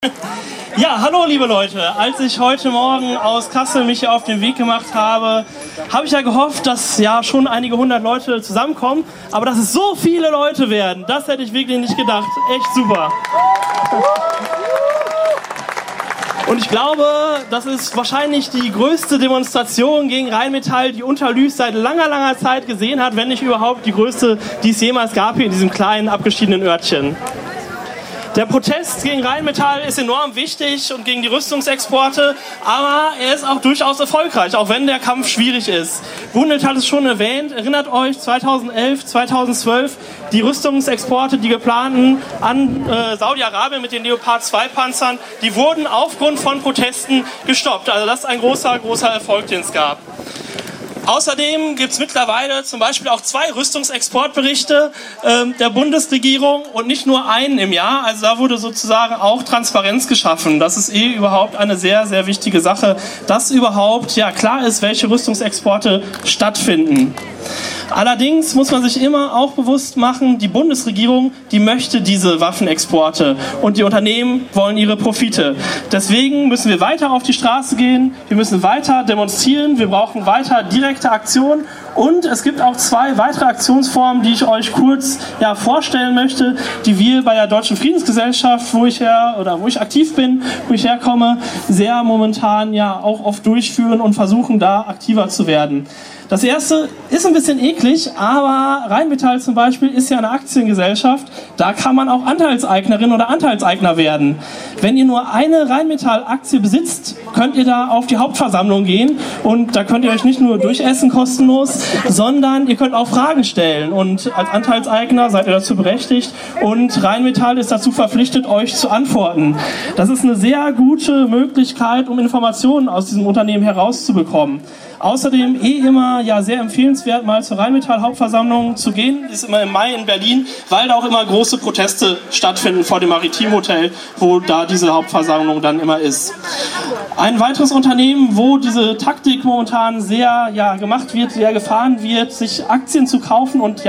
Ja, hallo liebe Leute. Als ich heute Morgen aus Kassel mich hier auf den Weg gemacht habe, habe ich ja gehofft, dass ja schon einige hundert Leute zusammenkommen. Aber dass es so viele Leute werden, das hätte ich wirklich nicht gedacht. Echt super. Und ich glaube, das ist wahrscheinlich die größte Demonstration gegen Rheinmetall, die Unterlüß seit langer, langer Zeit gesehen hat, wenn nicht überhaupt die größte, die es jemals gab hier in diesem kleinen, abgeschiedenen Örtchen. Der Protest gegen Rheinmetall ist enorm wichtig und gegen die Rüstungsexporte, aber er ist auch durchaus erfolgreich, auch wenn der Kampf schwierig ist. Gunhild hat es schon erwähnt, erinnert euch 2011, 2012, die Rüstungsexporte, die geplanten an Saudi-Arabien mit den Leopard 2 Panzern, die wurden aufgrund von Protesten gestoppt. Also das ist ein großer, großer Erfolg, den es gab. Außerdem gibt es mittlerweile zum Beispiel auch 2 Rüstungsexportberichte der Bundesregierung und nicht nur einen im Jahr. Also da wurde sozusagen auch Transparenz geschaffen. Das ist überhaupt eine sehr, sehr wichtige Sache, dass überhaupt ja klar ist, welche Rüstungsexporte stattfinden. Allerdings muss man sich immer auch bewusst machen, die Bundesregierung, die möchte diese Waffenexporte und die Unternehmen wollen ihre Profite. Deswegen müssen wir weiter auf die Straße gehen, wir müssen weiter demonstrieren, wir brauchen weiter direkte Aktionen und es gibt auch 2 weitere Aktionsformen, die ich euch kurz vorstellen möchte, die wir bei der Deutschen Friedensgesellschaft, wo ich aktiv bin, wo ich herkomme, sehr momentan auch oft durchführen und versuchen, da aktiver zu werden. Das erste ist ein bisschen eklig, aber Rheinmetall zum Beispiel ist ja eine Aktiengesellschaft. Da kann man auch Anteilseignerin oder Anteilseigner werden. Wenn ihr nur eine Rheinmetall-Aktie besitzt, könnt ihr da auf die Hauptversammlung gehen und da könnt ihr euch nicht nur durchessen kostenlos, sondern ihr könnt auch Fragen stellen und als Anteilseigner seid ihr dazu berechtigt und Rheinmetall ist dazu verpflichtet, euch zu antworten. Das ist eine sehr gute Möglichkeit, um Informationen aus diesem Unternehmen herauszubekommen. Außerdem immer sehr empfehlenswert, mal zur Rheinmetall-Hauptversammlung zu gehen. Das ist immer im Mai in Berlin, weil da auch immer große Proteste stattfinden vor dem Maritimhotel, wo da diese Hauptversammlung dann immer ist. Ein weiteres Unternehmen, wo diese Taktik momentan sehr gemacht wird, sehr gefahren wird, sich Aktien zu kaufen und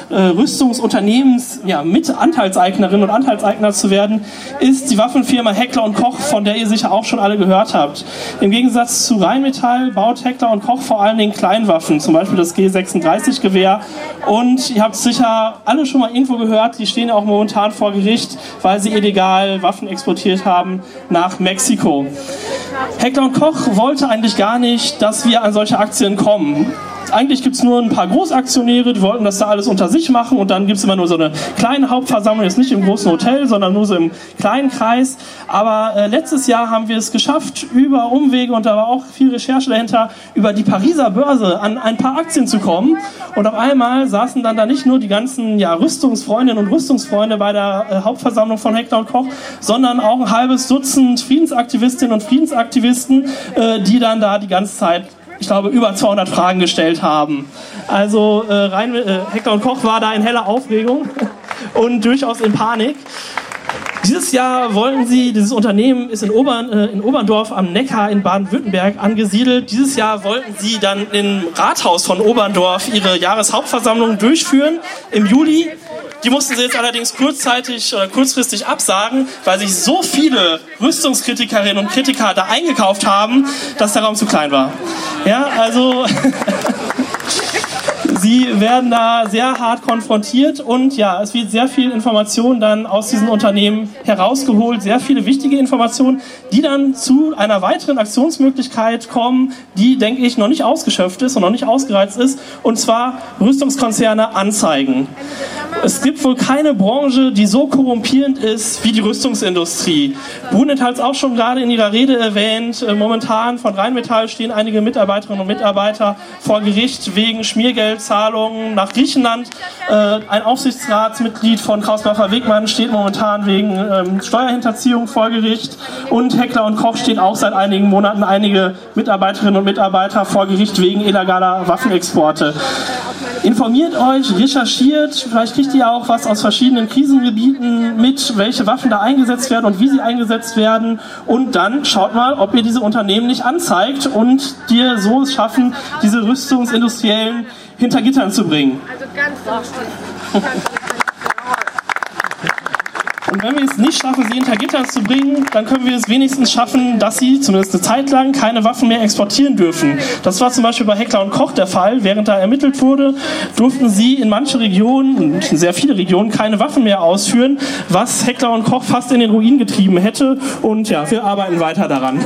Rüstungsunternehmens mit Anteilseignerinnen und Anteilseigner zu werden, ist die Waffenfirma Heckler & Koch, von der ihr sicher auch schon alle gehört habt. Im Gegensatz zu Rheinmetall baut Heckler & Koch vor allen Dingen Kleinwaffen, zum Beispiel das G36-Gewehr. Und ihr habt sicher alle schon mal irgendwo gehört, die stehen ja auch momentan vor Gericht, weil sie illegal Waffen exportiert haben nach Mexiko. Heckler & Koch wollte eigentlich gar nicht, dass wir an solche Aktien kommen. Eigentlich gibt es nur ein paar Großaktionäre, die wollten das da alles unter sich machen und dann gibt es immer nur so eine kleine Hauptversammlung, jetzt nicht im großen Hotel, sondern nur so im kleinen Kreis. Aber letztes Jahr haben wir es geschafft, über Umwege und da war auch viel Recherche dahinter, über die Pariser Börse an ein paar Aktien zu kommen. Und auf einmal saßen dann da nicht nur die ganzen Rüstungsfreundinnen und Rüstungsfreunde bei der Hauptversammlung von Heckler & Koch, sondern auch ein halbes Dutzend Friedensaktivistinnen und Friedensaktivisten, die dann da die ganze Zeit, ich glaube, über 200 Fragen gestellt haben. Also Heckler & Koch war da in heller Aufregung und durchaus in Panik. Dieses Jahr wollen sie, dieses Unternehmen ist in Oberndorf am Neckar in Baden-Württemberg angesiedelt. Dieses Jahr wollten sie dann im Rathaus von Oberndorf ihre Jahreshauptversammlung durchführen im Juli. Die mussten sie jetzt allerdings kurzfristig absagen, weil sich so viele Rüstungskritikerinnen und Kritiker da eingekauft haben, dass der Raum zu klein war. Also sie werden da sehr hart konfrontiert und es wird sehr viel Information dann aus diesen Unternehmen herausgeholt, sehr viele wichtige Informationen, die dann zu einer weiteren Aktionsmöglichkeit kommen, die, denke ich, noch nicht ausgeschöpft ist und noch nicht ausgereizt ist, und zwar Rüstungskonzerne anzeigen. Es gibt wohl keine Branche, die so korrumpierend ist wie die Rüstungsindustrie. Gunhild hat es auch schon gerade in ihrer Rede erwähnt. Momentan von Rheinmetall stehen einige Mitarbeiterinnen und Mitarbeiter vor Gericht wegen Schmiergeldzahlungen nach Griechenland. Ein Aufsichtsratsmitglied von Kraus-Maffei-Wegmann steht momentan wegen Steuerhinterziehung vor Gericht. Und Heckler & Koch stehen auch seit einigen Monaten einige Mitarbeiterinnen und Mitarbeiter vor Gericht wegen illegaler Waffenexporte. Informiert euch, recherchiert, vielleicht kriegt ihr auch was aus verschiedenen Krisengebieten mit, welche Waffen da eingesetzt werden und wie sie eingesetzt werden, und dann schaut mal, ob ihr diese Unternehmen nicht anzeigt und dir so es schaffen, diese Rüstungsindustriellen hinter Gittern zu bringen. Also ganz Und wenn wir es nicht schaffen, sie hinter Gittern zu bringen, dann können wir es wenigstens schaffen, dass sie zumindest eine Zeit lang keine Waffen mehr exportieren dürfen. Das war zum Beispiel bei Heckler & Koch der Fall. Während da ermittelt wurde, durften sie in manche Regionen, in sehr viele Regionen, keine Waffen mehr ausführen, was Heckler & Koch fast in den Ruin getrieben hätte. Und ja, wir arbeiten weiter daran.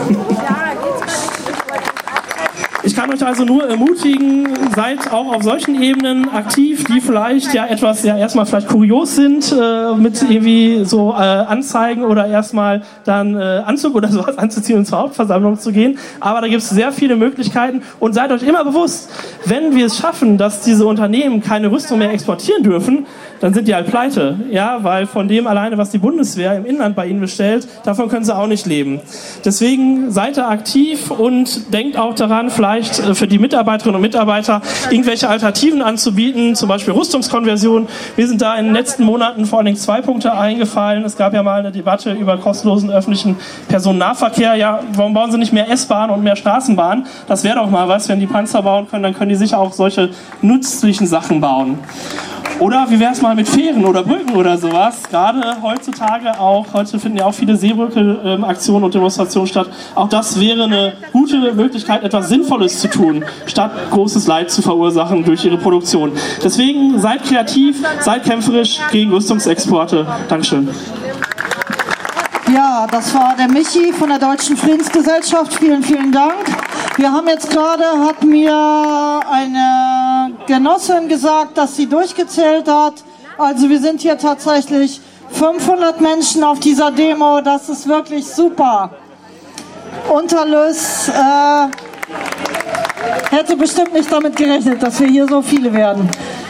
Ich kann euch also nur ermutigen, seid auch auf solchen Ebenen aktiv, die vielleicht erstmal vielleicht kurios sind, mit irgendwie so Anzeigen oder erstmal dann Anzug oder sowas anzuziehen und zur Hauptversammlung zu gehen. Aber da gibt es sehr viele Möglichkeiten und seid euch immer bewusst, wenn wir es schaffen, dass diese Unternehmen keine Rüstung mehr exportieren dürfen, dann sind die halt pleite. Ja, weil von dem alleine, was die Bundeswehr im Inland bei ihnen bestellt, davon können sie auch nicht leben. Deswegen seid da aktiv und denkt auch daran, vielleicht für die Mitarbeiterinnen und Mitarbeiter irgendwelche Alternativen anzubieten, zum Beispiel Rüstungskonversion. Wir sind da in den letzten Monaten vor allen Dingen 2 Punkte eingefallen. Es gab ja mal eine Debatte über kostenlosen öffentlichen Personennahverkehr. Ja, warum bauen sie nicht mehr S-Bahn und mehr Straßenbahn? Das wäre doch mal was, wenn die Panzer bauen können, dann können die sicher auch solche nützlichen Sachen bauen. Oder wie wäre es mal mit Fähren oder Brücken oder sowas? Gerade heutzutage auch, heute finden ja auch viele Seebrücke-Aktionen und Demonstrationen statt. Auch das wäre eine gute Möglichkeit, etwas Sinnvolles zu tun, statt großes Leid zu verursachen durch ihre Produktion. Deswegen seid kreativ, seid kämpferisch gegen Rüstungsexporte. Dankeschön. Ja, das war der Michi von der Deutschen Friedensgesellschaft. Vielen, vielen Dank. Wir haben jetzt gerade, hat mir eine Genossin gesagt, dass sie durchgezählt hat. Also wir sind hier tatsächlich 500 Menschen auf dieser Demo. Das ist wirklich super. Unterlüss hätte bestimmt nicht damit gerechnet, dass wir hier so viele werden.